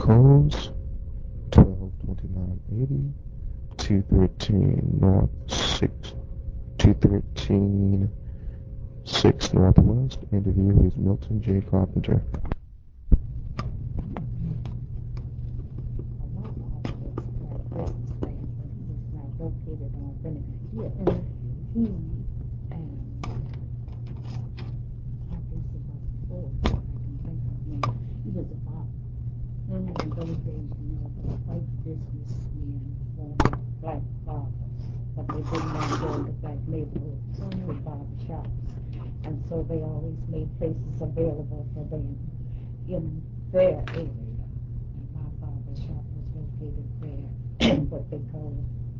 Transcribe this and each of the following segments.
Coles, 122980, 213 North 6, 213 6 Northwest. Interview is Milton J. Carpenter. Located on Vinegar Hill. He I guess about four, I can think of him. He was a father. And in those days, the white businessmen wanted black fathers, but they didn't want to go into black neighborhoods with barber shops. And so they always made places available for them in their area. And my barber shop was located there, what they call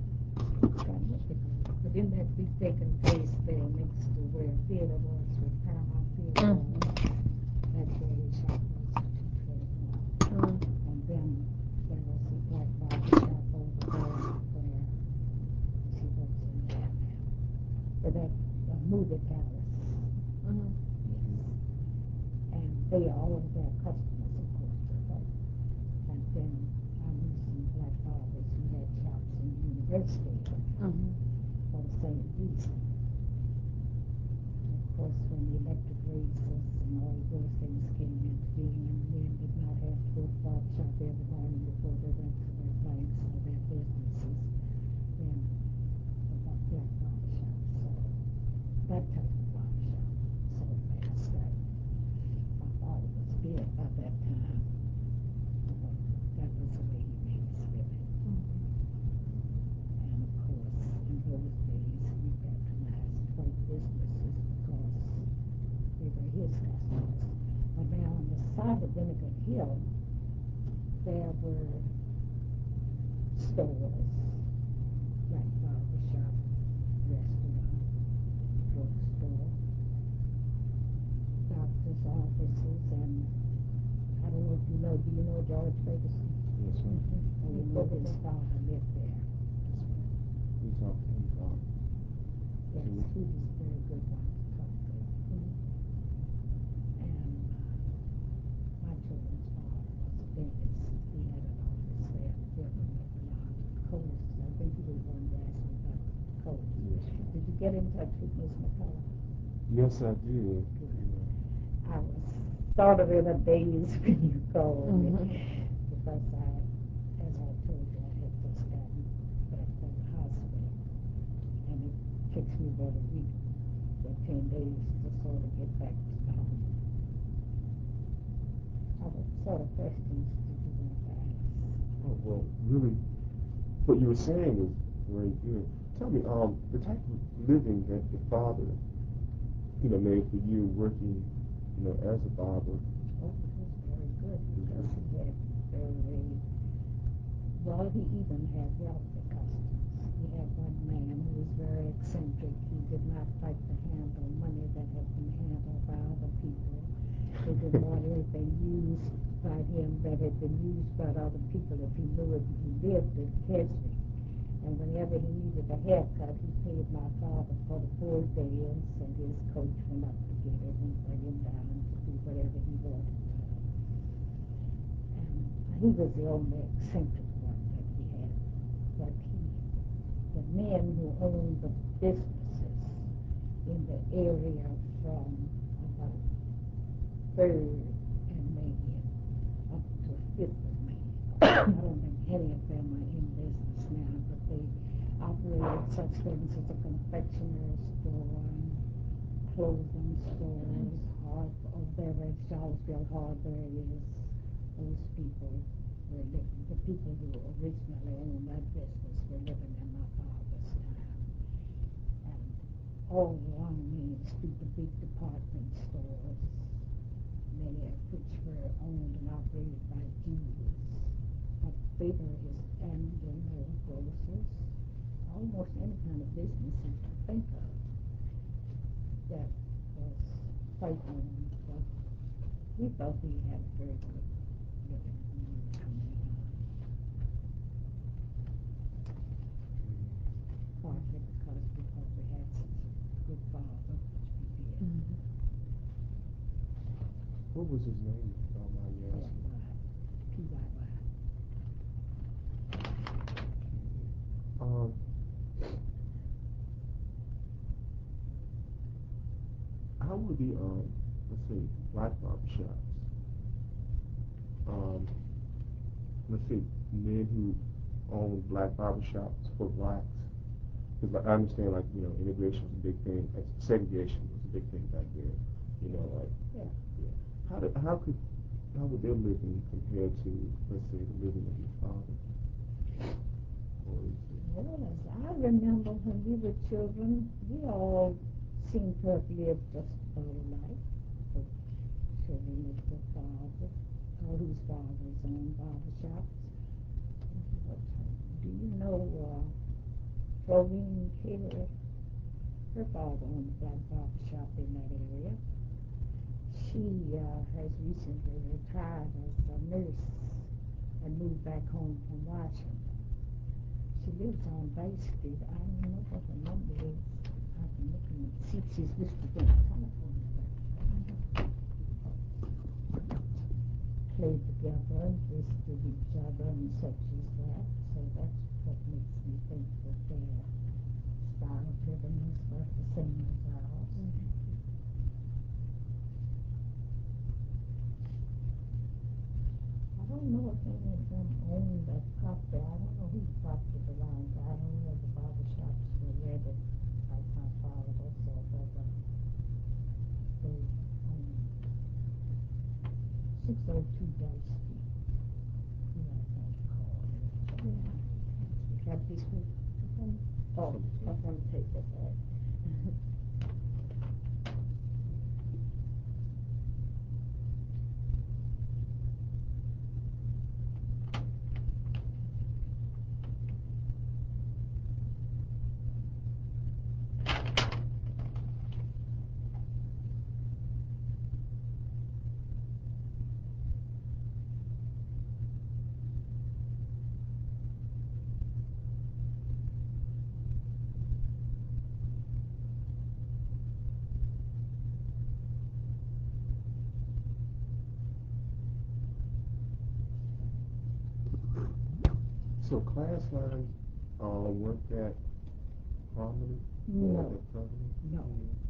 but in that big vacant place there next to where theater was, where Paramount Theater was, that's where his shop was at 212. And then there was a black barber shop over there where she works in there now. So that movie palace. Yes. And they are all of their customers, of course, were white. And then I knew some black barbers who had shops in the university. For the same reason. And of course, when the electric razors and all those things came into being, and men did not have to go to the barber shop every morning before they went to their banks or their businesses, then the black barber shop. So that type of barber shop so fast that my father was big by that time. That was the way he made his living. And of course, in those days, we patronized white businesses because they were his customers. But now on the side of Vinegar Hill, there were stores, like barber shop, restaurant, drugstore, doctor's offices, and I don't know if you know, do you know George Ferguson? Yes, sir. And you know his father lived there. We talked to him about. Yes, he was a very good one to talk to. And my children's father was a dentist. He had an office there in the building that belonged to Coles. I think he was one who asked me about Coles. Yes. Did you get in touch with Miss McCullough? Yes, I did. I was sort of in a daze when you called me because as I told you, I had just gotten back from the hospital, and it takes me about a week or 10 days to sort of get back to normal. What sort of questions did you want to ask? Oh, well, really, what you were saying was very good. Tell me, the type of living that your father, made for you working, as a barber. Oh, it was very good because he had very, well, he even had wealthy customers. He had one man who was very eccentric. He did not like to handle money that had been handled by other people. He didn't want anything used by him that had been used by other people if he knew it. He lived in Keswick. And whenever he needed a haircut, he paid my father for the full day and sent his coach went up to get it and bring him down to do whatever he wanted done. And he was the only eccentric one that we had. But the men who owned the businesses in the area from about 3rd and Main up to 5th and Main. I don't think any of them are in business now, but they operated such things as a confectionery store and clothing stores, or beverage, Charlottesville Hardware is. Those people were living, the people who originally owned that business were living in my father's time. And all along Main Street, the big department stores, many of which were owned and operated by Jews. But they were and grocers, almost any kind of business you could think of that was quite owned. But we thought we had a very good living when we were coming along. Partly because we thought we had such a good father, which we did. What was his name, if you don't mind me asking? P.Y.Y. were the let's say black barber shops? Um, let's say men who own black barber shops for blacks. Because like, I understand, like, immigration was a big thing. Segregation was a big thing back then. Like, Yeah. yeah. How would their living compare to, let's say, the living of your father? Or is it? Well, as I remember when we were children, we all seemed to have lived just about alike. The children of the father, whose fathers owned barber shops. Do you know Florine Taylor? Her father owned a black barber shop in that area. She has recently retired as a nurse and moved back home from Washington. She lives on Bay Street. I don't know what her number is. I can look and see if she's listed in the telephone book. Played together and visited each other and such as that. So that's what makes me think that their style of living is about the same as ours. I don't know if any of them own that property. I don't know whose property belongs. I don't know the barber shops were rented like my father, so whether they own 602 Day Street. Yeah, I can't recall it. Got this one? Oh, I'm going to take it back. So class lines weren't that prominent? No. That prevalent? No.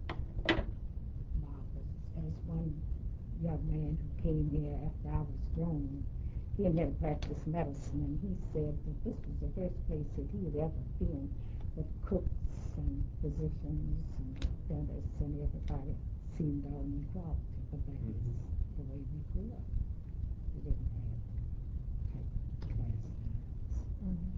Marvelous. As one young man who came here after I was grown, he had never practiced medicine, and he said that this was the first place that he had ever been with cooks and physicians and dentists, and everybody seemed on equality, but that was the way we grew up. We didn't have type class lines.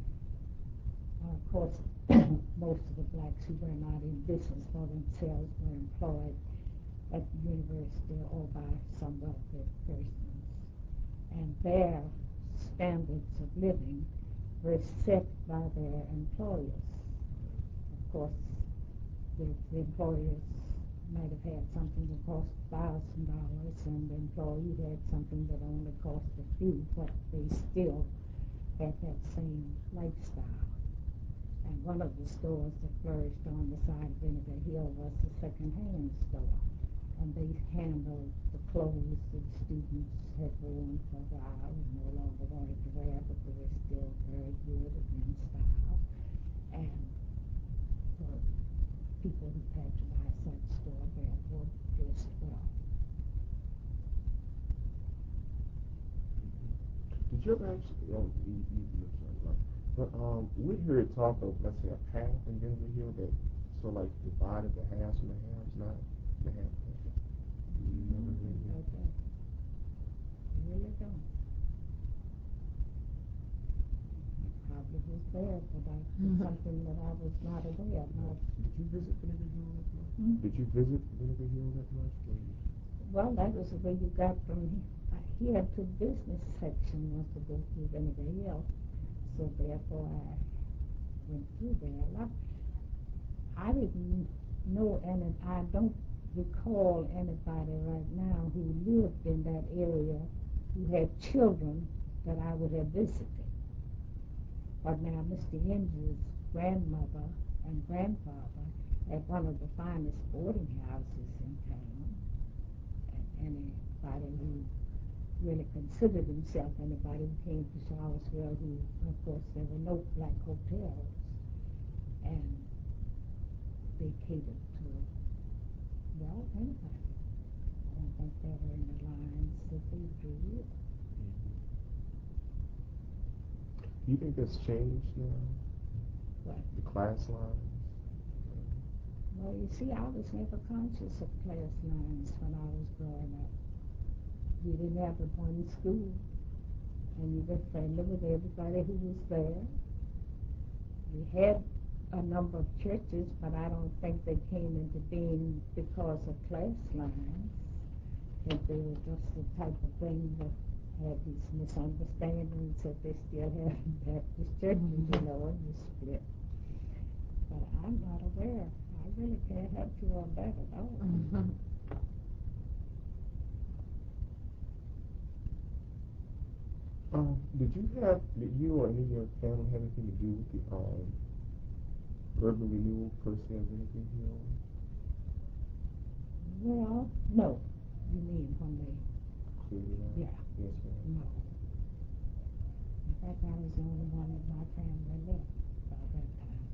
Of course, most of the blacks who were not in business for themselves were employed at the university or by some wealthy persons. And their standards of living were set by their employers. Of course, the employers might have had something that cost $1,000 and the employee had something that only cost a few, but they still had that same lifestyle. And one of the stores that flourished on the side of Vinegar Hill was a second-hand store. And they handled the clothes that students had worn for a while and no longer wanted to wear, but they were still very good and in style. And the people who patronized that store therefore dressed well. Did you ever actually, but we heard talk of, let's say, a path in Denver Hill that sort of like divided the haves and the haves, not the half. You never heard that? Okay. I really don't. It probably was there, but something that I was not aware of. Did you visit Vinegar Hill that much? Did you visit Vinegar Hill that much? Well, that was the way you got from here to the business section was to go through Vinegar Hill. So therefore I went through there. I didn't know, and I don't recall anybody right now who lived in that area who had children that I would have visited. But now Mr. Hinge's grandmother and grandfather had one of the finest boarding houses in town. And anybody who really considered himself anybody who came to Charlottesville, who, of course, there were no black hotels, and they catered to Well, anybody. I don't think they were in the lines that they drew. Do you think that's changed now? But, The class lines? well, you see, I was never conscious of class lines when I was growing up. We didn't have but one school, and you were friendly with everybody who was there. We had a number of churches, but I don't think they came into being because of class lines. I think they were just the type of thing that had these misunderstandings that they still have in Baptist churches, you know, and the split. But I'm not aware. I really can't help you on that at all. Did you or any of your family have anything to do with the urban renewal per se of anything here? Well, no. You mean when they? Cleared it out? Yeah. Yes, ma'am. No. In fact, I was the only one of my family left by that time.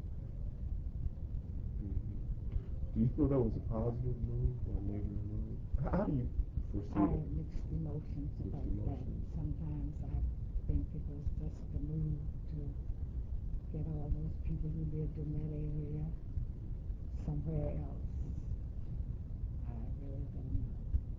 Mm-hmm. Do you feel that was a positive move or a negative move? How do you foresee I that? have mixed emotions Mixed about that. emotions. Sometimes I think it was just a move to get all those people who lived in that area somewhere else. I really don't know.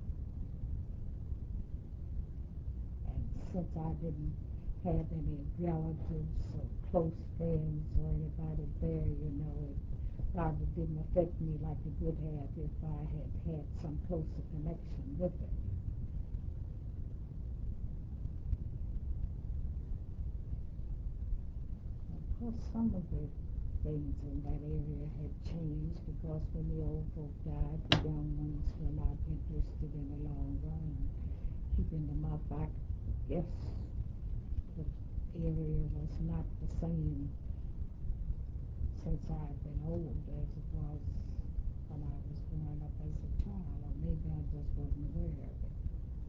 And since I didn't have any relatives or close friends or anybody there, you know, it probably didn't affect me like it would have if I had had some closer connection with it. Of course, some of the things in that area had changed because when the old folk died, the young ones were not interested any longer in keeping them up. I guess the area was not the same since I've been old as it was when I was growing up as a child, or maybe I just wasn't aware of it.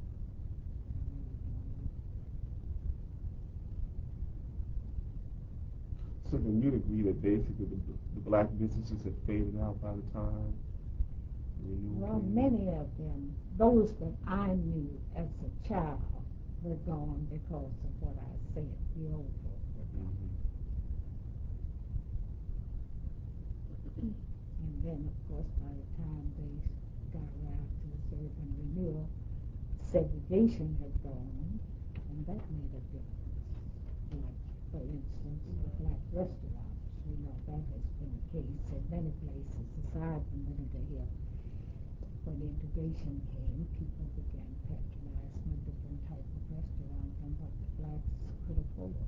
So then you'd agree that basically the black businesses had faded out by the time the renewal Well, came? many of them, those that I knew as a child, were gone because of what I said. The old folk were gone. Mm-hmm. And then, of course, by the time they got around to this urban renewal, segregation had gone, and that made a difference. Like, for instance, the black restaurants, you know, that has been the case in many places aside from Vinegar Hill. When integration came, people began patronizing a different type of restaurant than what the blacks could afford.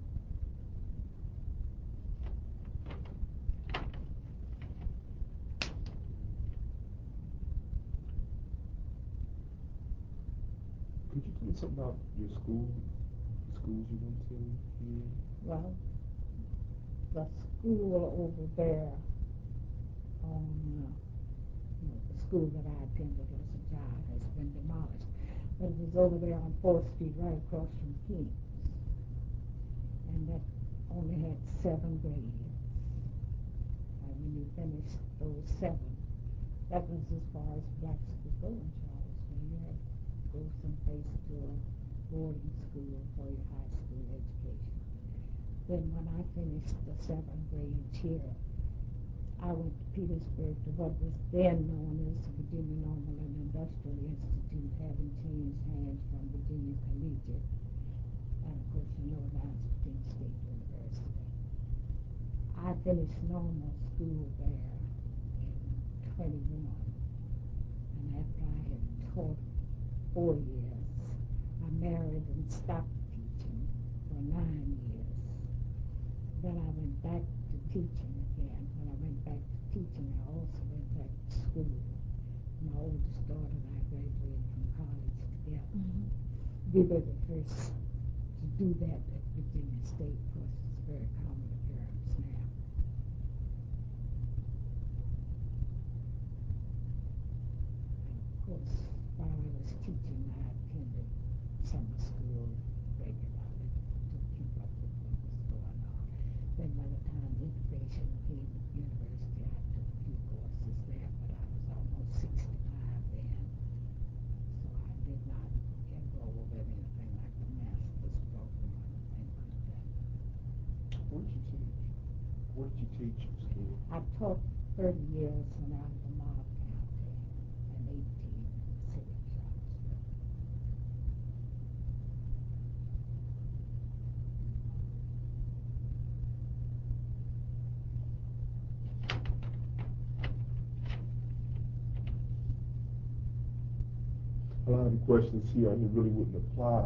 Could you tell me something about your school, the schools you went to here? Well, the school over there on the school that I attended as a child has been demolished. But it was over there on 4th Street, right across from King's. And that only had 7 grades. And when you finished those 7, that was as far as blacks could go in Charlottesville. You had to go someplace to a boarding school for your high school education. Then when I finished the 7th grade here, I went to Petersburg to what was then known as the Virginia Normal and Industrial Institute, having changed hands from Virginia Collegiate. And of course, you know now it's Virginia State University. I finished normal school there in 21. And after I had taught 4 years, I married and stopped teaching for 9 years. Then I went back to teaching again. When I went back to teaching, I also went back to school. My oldest daughter and I graduated from college together. Mm-hmm. We were the first to do that at Virginia State. Of course, it's a very common occurrence now. And of course, while I was teaching, I attended summer school regularly to keep up with what was going on. Then by the time integration came at university, I took a few courses there, but I was almost What did you teach in school? I taught 30 years in Albemarle County and 18 in the city of Charlottesville. A lot of the questions here, really wouldn't apply.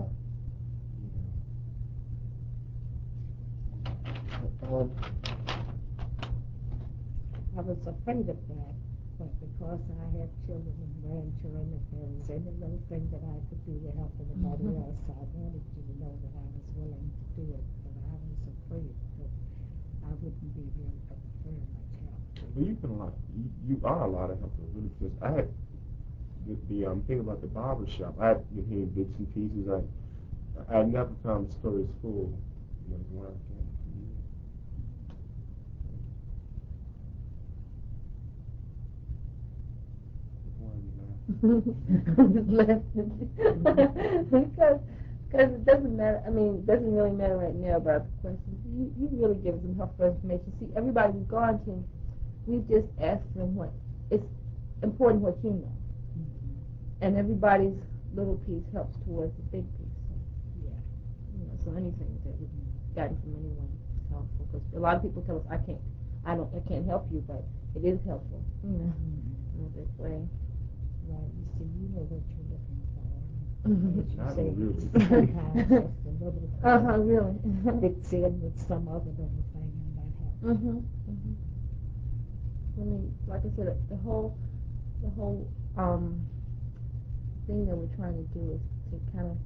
I was afraid of that, but because I have children and grandchildren, if there was any little thing that I could do to help anybody else, I wanted you to know that I was willing to do it, but I was afraid that I wouldn't be of very much help. Well, you've been a lot. You are a lot of help, really. Because I had the thing about the barber shop. I had been hearing bits and pieces. I never found the stories full. The one I came from you. Because it doesn't matter. I mean, it doesn't really matter right now about the questions. You really give them helpful information. See, everybody we've gone to, we've just asked them what it's important what you know, and everybody's little piece helps towards the big piece. So, Yeah. So anything that we've gotten from anyone is helpful. Because a lot of people tell us, I can't help you, but it is helpful. In a big way. Well, you see, you know what you're looking for. Not Say, really. sometimes just a little Really. mix in with some other little thing, and that helps. I mean, like I said, the whole thing that we're trying to do is to kind of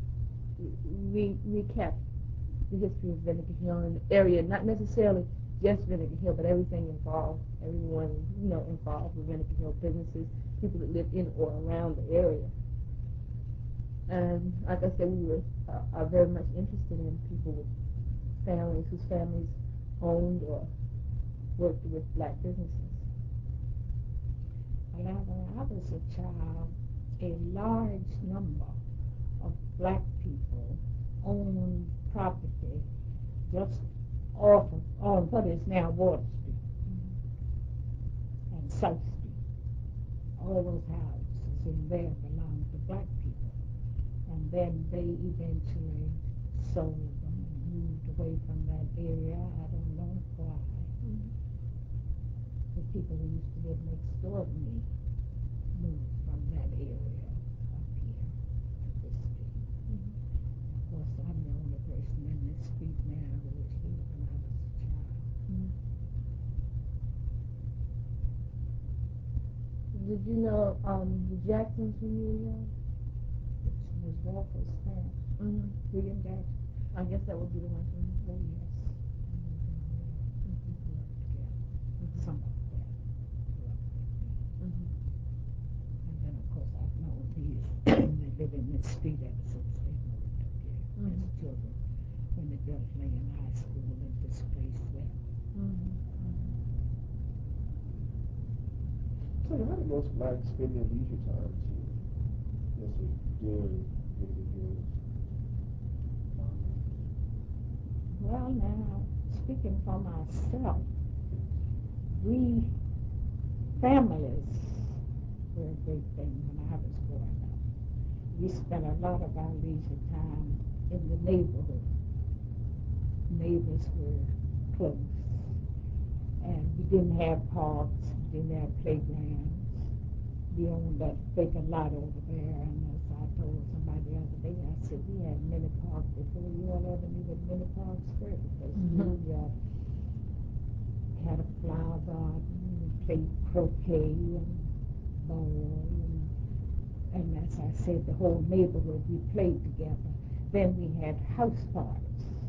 recap the history of Vinegar Hill and the area, not necessarily just Vinegar Hill, but everything involved, everyone, involved with Vinegar Hill, businesses, people that live in or around the area. And like I said, we are very much interested in people with families whose families owned or worked with black businesses. Well, when I was a child, a large number of black people owned property just on what is now Water Street and South Street. All those houses in there belonged to black people. And then they eventually sold them and moved away from that area. I don't know why. The people who used to live next door to me moved from that area up here to this street. Of course, I'm the only person in this street now who was here when I was a child. Did you know the Jacksons when you were young? It's Ms. Walker's family. William Jackson. I guess that would be the one. Oh, yes. We grew up together. Some of them grew up with me. And then, of course, I've known these. They live in this street ever since they moved up here as children when the girls lay in high school and displaced them. So how do most blacks spend their leisure time here? Yes, during Vinegar Hills. Well, now, speaking for myself, families were a big thing when I was growing up. We spent a lot of our leisure time in the neighborhood. Neighbors were close. And we didn't have parks, we didn't have playgrounds. We owned that vacant lot over there, and as I told somebody the other day, I said, we had mini parks before you all ever knew what mini parks were, because we had a flower garden, we played croquet and ball, and as I said, the whole neighborhood, we played together. Then we had house parties.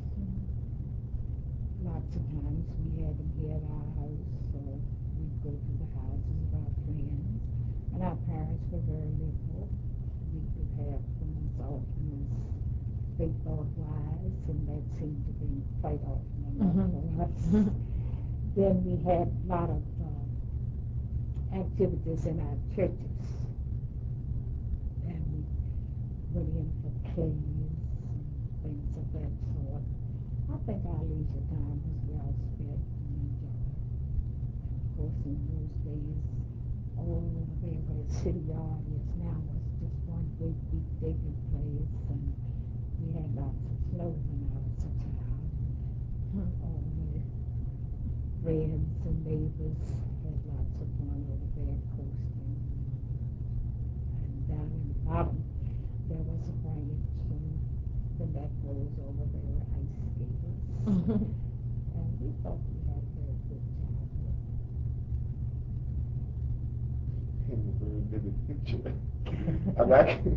Lots of times we had them here at our house, so we'd go to the houses of our friends. And our parents were very liberal. We could have them as often as they thought wise, and that seemed to be quite often enough for us. Then we had a lot of activities in our churches. And we went in for plays and things of that sort. I think our leisure time was well spent. And in those days. All over there where City Yard is now was just one great big digging place, and we had lots of flow when I was a child. All the friends and neighbors had lots of fun over there coasting. And down in the bottom there was a branch, and the Metros over there were ice skaters. And we thought we had a very good childhood. Painting a very vivid picture. I mean, I can,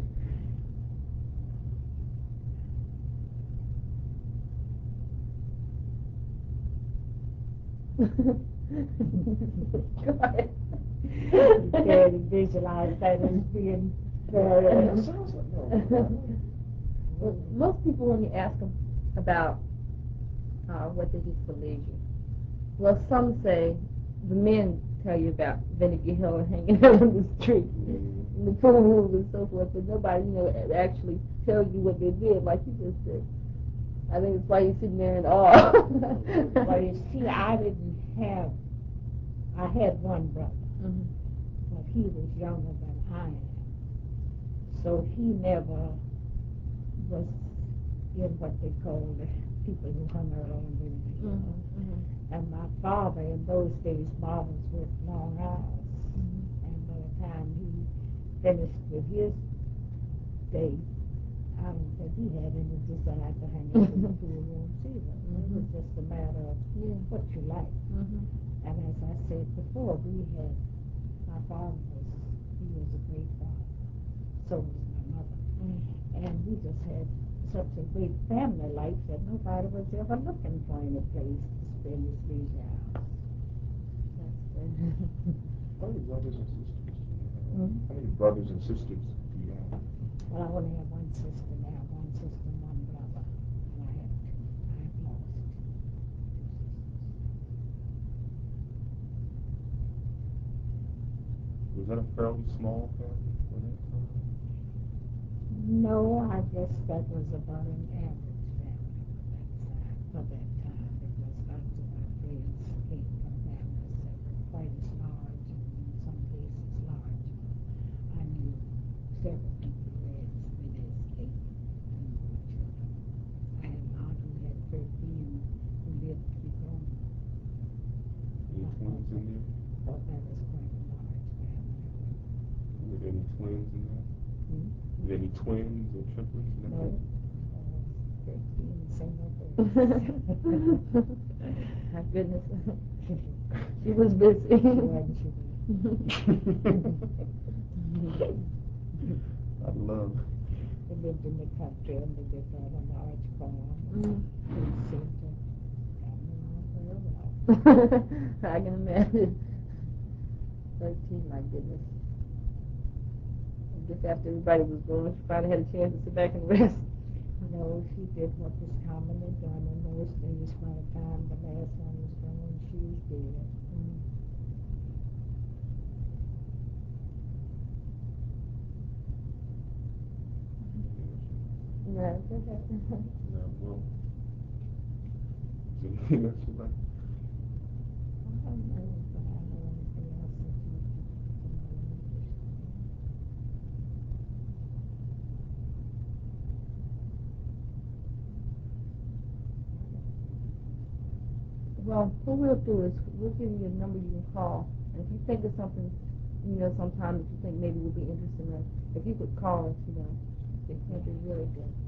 Go ahead. You can visualize that as being very. it sounds like, no. Well, most people, when you ask them about what they do for leisure, well, some say the men tell you about Vinegar Hill and hanging out on the street, and the pool and so forth, but nobody, actually tell you what they did, like you just said. I think it's why you're sitting there in awe. Well, you see, I had one brother, but he was younger than I am. So he never was in what they call the people who hung around in the hill. And my father, in those days, barbers worked long hours. And by the time he finished with his day, I don't think he had any desire to hang out in the pool rooms either. It was just a matter of what you like. And as I said before, my father was a great father. So was my mother. And we just had such a great family life that nobody was ever looking for any place to spend his leisure hours. That's good. How many brothers and sisters do you have? How many brothers and sisters do you have? Well, I only have one sister now, one sister and one brother. And I have two. I've lost two sisters. Was that a fairly small family for that time? No, I guess that was about an average family for that time, because lots of our friends came from families that were quite as large, and in some cases larger. I knew several people who had as many as 8 and more children. I had an aunt who had 13 who lived to be grown. Any twins in there? Oh, that was quite a large family. Were there any twins in that? Were there any twins or triplets in that? No, 13 single birds. My goodness. She was busy. She was. I love. They lived in the country and they lived on a large farm. They seemed to have along very well. I can imagine. 13, my goodness. I guess after everybody was gone, she probably had a chance to sit back and rest. No, she did what was commonly done in those days. By the time the last one was gone, she was dead. No, go ahead. No, well. Is there anything else you like? I don't know if I know anything else that you particularly interested in. Well, what we'll do is we'll give you a number you can call. And if you think of something, sometime that you think maybe would be interesting, if you could call us, that'd be really good.